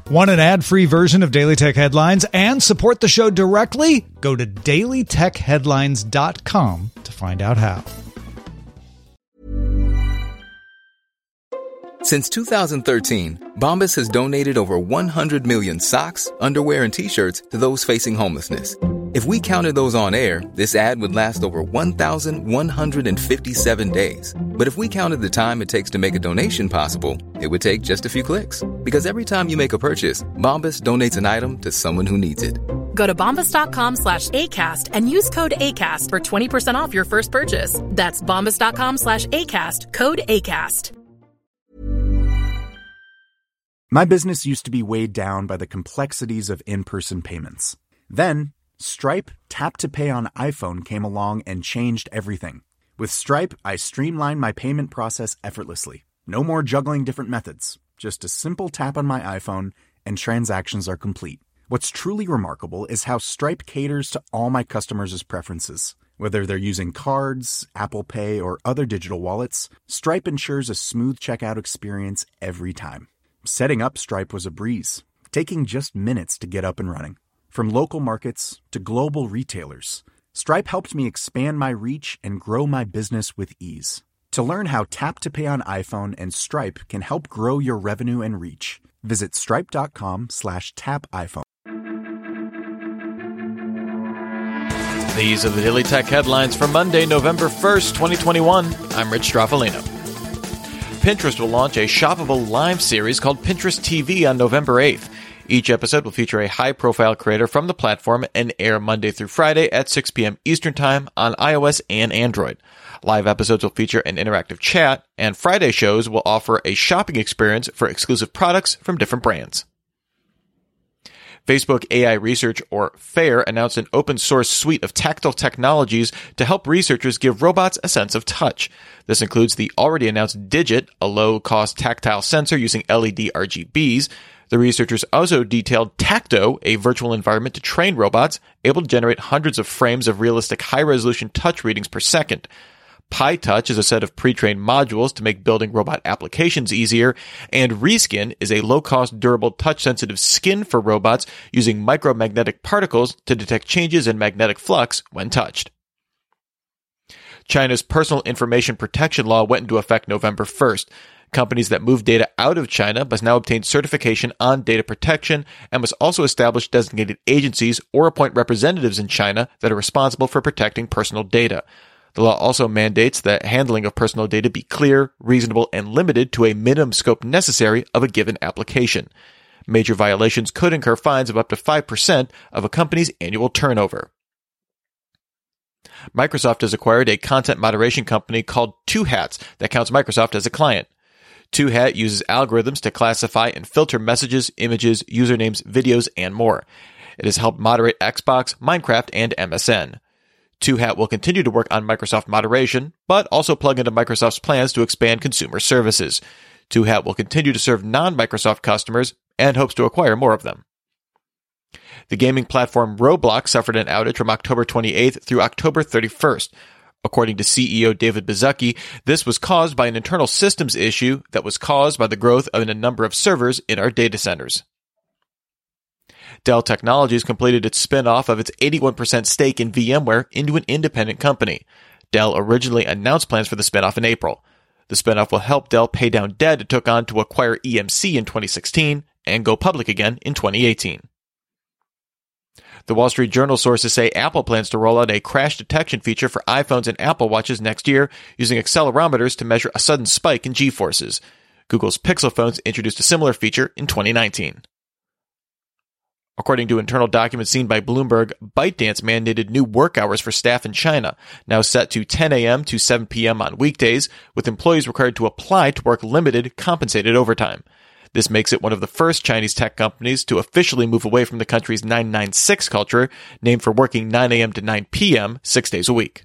Want an ad-free version of Daily Tech Headlines and support the show directly? Go to dailytechheadlines.com to find out how. Since 2013, Bombas has donated over 100 million socks, underwear, and T-shirts to those facing homelessness. If we counted those on air, this ad would last over 1,157 days. But if we counted the time it takes to make a donation possible, it would take just a few clicks. Because every time you make a purchase, Bombas donates an item to someone who needs it. Go to bombas.com/ACAST and use code ACAST for 20% off your first purchase. That's bombas.com/ACAST, code ACAST. My business used to be weighed down by the complexities of in-person payments. Then, Stripe Tap to Pay on iPhone came along and changed everything. With Stripe, I streamlined my payment process effortlessly. No more juggling different methods. Just a simple tap on my iPhone and transactions are complete. What's truly remarkable is how Stripe caters to all my customers' preferences. Whether they're using cards, Apple Pay, or other digital wallets, Stripe ensures a smooth checkout experience every time. Setting up Stripe was a breeze, taking just minutes to get up and running. From local markets to global retailers, Stripe helped me expand my reach and grow my business with ease. To learn how Tap to Pay on iPhone and Stripe can help grow your revenue and reach, visit stripe.com/tapiphone. These are the Daily Tech Headlines for Monday, November 1st, 2021. I'm Rich Stroffolino. Pinterest will launch a shoppable live series called Pinterest TV on November 8th. Each episode will feature a high-profile creator from the platform and air Monday through Friday at 6 p.m. Eastern Time on iOS and Android. Live episodes will feature an interactive chat, and Friday shows will offer a shopping experience for exclusive products from different brands. Facebook AI Research, or FAIR, announced an open-source suite of tactile technologies to help researchers give robots a sense of touch. This includes the already announced Digit, a low-cost tactile sensor using LED RGBs. The researchers also detailed Tacto, a virtual environment to train robots, able to generate hundreds of frames of realistic high-resolution touch readings per second. PyTouch is a set of pre-trained modules to make building robot applications easier, and Reskin is a low-cost, durable, touch-sensitive skin for robots using micromagnetic particles to detect changes in magnetic flux when touched. China's personal information protection law went into effect November 1st. Companies that move data out of China must now obtain certification on data protection and must also establish designated agencies or appoint representatives in China that are responsible for protecting personal data. The law also mandates that handling of personal data be clear, reasonable, and limited to a minimum scope necessary of a given application. Major violations could incur fines of up to 5% of a company's annual turnover. Microsoft has acquired a content moderation company called Two Hats that counts Microsoft as a client. Two Hat uses algorithms to classify and filter messages, images, usernames, videos, and more. It has helped moderate Xbox, Minecraft, and MSN. Two Hat will continue to work on Microsoft moderation, but also plug into Microsoft's plans to expand consumer services. Two Hat will continue to serve non-Microsoft customers and hopes to acquire more of them. The gaming platform Roblox suffered an outage from October 28th through October 31st. According to CEO David Baszucki, this was caused by an internal systems issue that was caused by the growth of a number of servers in our data centers. Dell Technologies completed its spin-off of its 81% stake in VMware into an independent company. Dell originally announced plans for the spin-off in April. The spin-off will help Dell pay down debt it took on to acquire EMC in 2016 and go public again in 2018. The Wall Street Journal sources say Apple plans to roll out a crash detection feature for iPhones and Apple Watches next year using accelerometers to measure a sudden spike in G-forces. Google's Pixel phones introduced a similar feature in 2019. According to internal documents seen by Bloomberg, ByteDance mandated new work hours for staff in China, now set to 10 a.m. to 7 p.m. on weekdays, with employees required to apply to work limited, compensated overtime. This makes it one of the first Chinese tech companies to officially move away from the country's 996 culture, named for working 9 a.m. to 9 p.m. 6 days a week.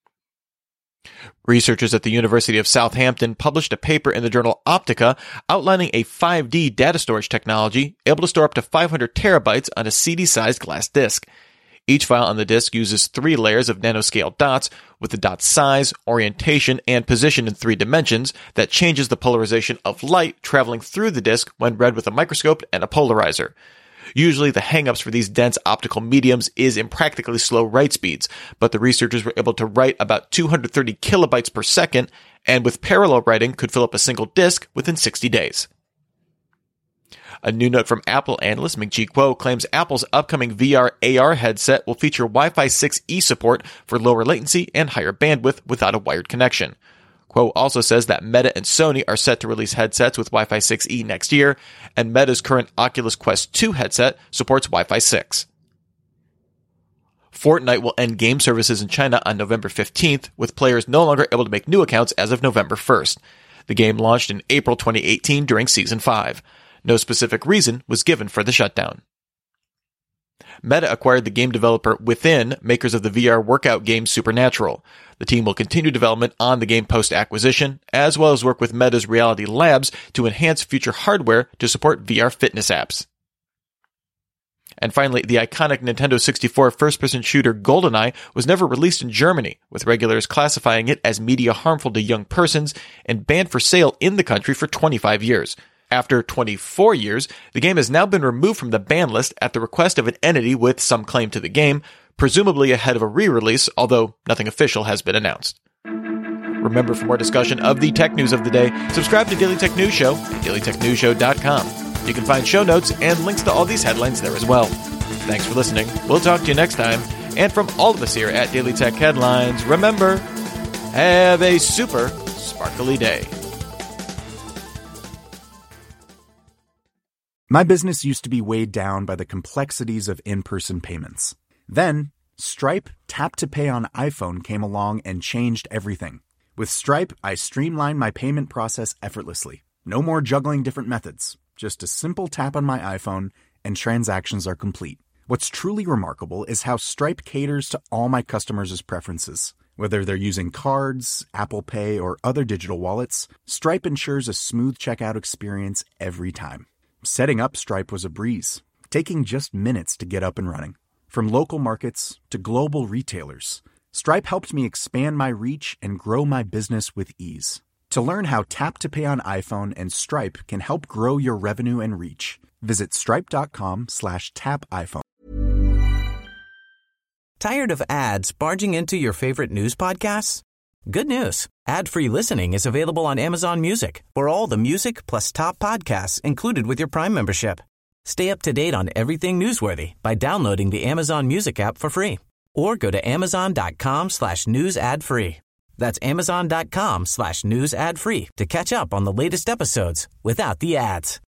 Researchers at the University of Southampton published a paper in the journal Optica outlining a 5D data storage technology able to store up to 500 terabytes on a CD-sized glass disk. Each file on the disk uses 3 layers of nanoscale dots, with the dot's size, orientation, and position in 3 dimensions that changes the polarization of light traveling through the disk when read with a microscope and a polarizer. Usually the hangups for these dense optical mediums is impractically slow write speeds, but the researchers were able to write about 230 kilobytes per second, and with parallel writing could fill up a single disk within 60 days. A new note from Apple analyst Ming-Chi Kuo claims Apple's upcoming VR/AR headset will feature Wi-Fi 6E support for lower latency and higher bandwidth without a wired connection. Kuo also says that Meta and Sony are set to release headsets with Wi-Fi 6E next year, and Meta's current Oculus Quest 2 headset supports Wi-Fi 6. Fortnite will end game services in China on November 15th, with players no longer able to make new accounts as of November 1st. The game launched in April 2018 during Season 5. No specific reason was given for the shutdown. Meta acquired the game developer Within, makers of the VR workout game Supernatural. The team will continue development on the game post-acquisition, as well as work with Meta's Reality Labs to enhance future hardware to support VR fitness apps. And finally, the iconic Nintendo 64 first-person shooter GoldenEye was never released in Germany, with regulators classifying it as media harmful to young persons and banned for sale in the country for 25 years. After 24 years, the game has now been removed from the ban list at the request of an entity with some claim to the game, presumably ahead of a re-release, although nothing official has been announced. Remember, for more discussion of the tech news of the day, subscribe to Daily Tech News Show at dailytechnewsshow.com. You can find show notes and links to all these headlines there as well. Thanks for listening. We'll talk to you next time. And from all of us here at Daily Tech Headlines, remember, have a super sparkly day. My business used to be weighed down by the complexities of in-person payments. Then, Stripe Tap to Pay on iPhone came along and changed everything. With Stripe, I streamlined my payment process effortlessly. No more juggling different methods. Just a simple tap on my iPhone and transactions are complete. What's truly remarkable is how Stripe caters to all my customers' preferences. Whether they're using cards, Apple Pay, or other digital wallets, Stripe ensures a smooth checkout experience every time. Setting up Stripe was a breeze, taking just minutes to get up and running. From local markets to global retailers, Stripe helped me expand my reach and grow my business with ease. To learn how Tap to Pay on iPhone and Stripe can help grow your revenue and reach, visit stripe.com/tapiphone. Tired of ads barging into your favorite news podcasts? Good news. Ad-free listening is available on Amazon Music for all the music plus top podcasts included with your Prime membership. Stay up to date on everything newsworthy by downloading the Amazon Music app for free or go to amazon.com/news ad free. That's amazon.com/news ad free to catch up on the latest episodes without the ads.